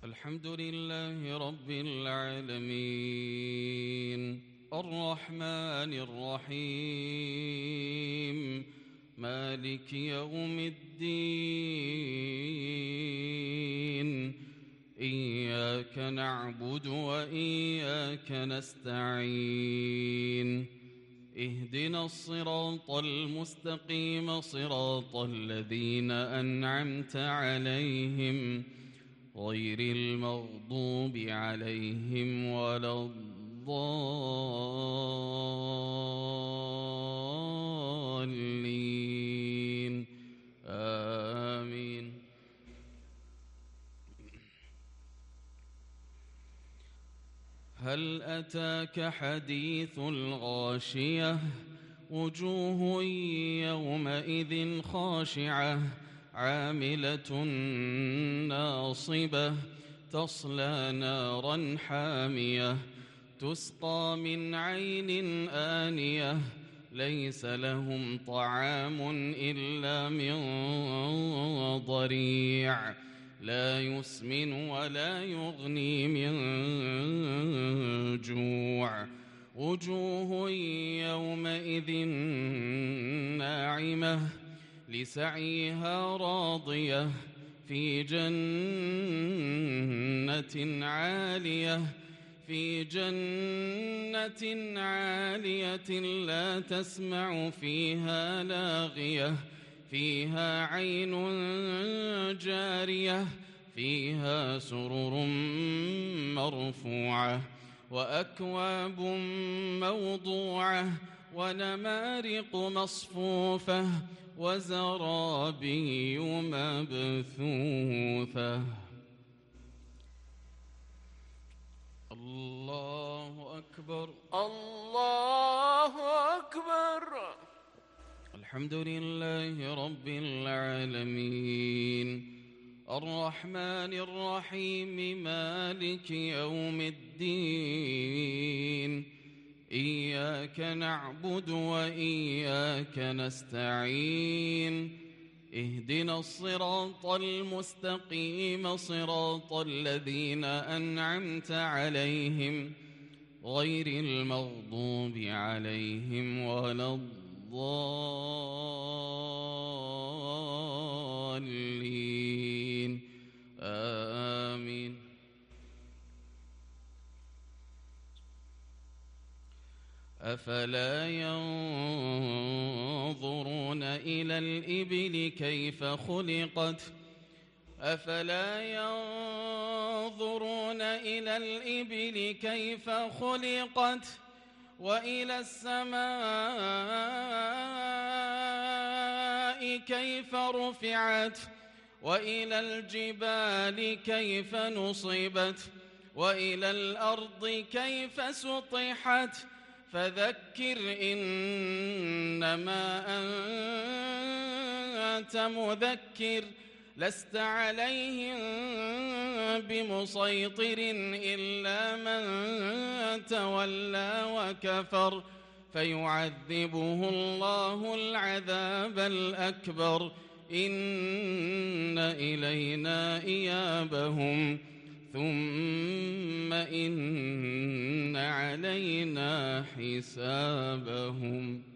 الحمد لله رب العالمين الرحمن الرحيم مالك يوم الدين إياك نعبد وإياك نستعين اهدنا الصراط المستقيم صراط الذين أنعمت عليهم غير المغضوب عليهم ولا الضالين آمين. هل أتاك حديث الغاشية وجوه يومئذ خاشعة عاملة ناصبة تصلى نارا حامية تسقى من عين آنية ليس لهم طعام إلا من ضريع لا يسمن ولا يغني من جوع وجوه يومئذ ناعمة لسعيها راضية في جنة عالية لا تسمع فيها لاغية فيها عين جارية فيها سرر مرفوعة وأكواب موضوعة ونمارق مصفوفة وزرابي مبثوثة. الله أكبر الله أكبر. الحمد لله رب العالمين الرحمن الرحيم مالك يوم الدين إياك نعبد وإياك نستعين اهدنا الصراط المستقيم صراط الذين أنعمت عليهم غير المغضوب عليهم ولا الضالين آمين. أفلا ينظرون إلى الإبل كيف خلقت وإلى السماء كيف رفعت وإلى الجبال كيف نصبت وإلى الأرض كيف سطحت فذكر إنما أنت مذكر لست عليهم بمسيطر إلا من تولى وكفر فيعذبه الله العذاب الأكبر إن إلينا إيابهم ثم إن علينا حسابهم.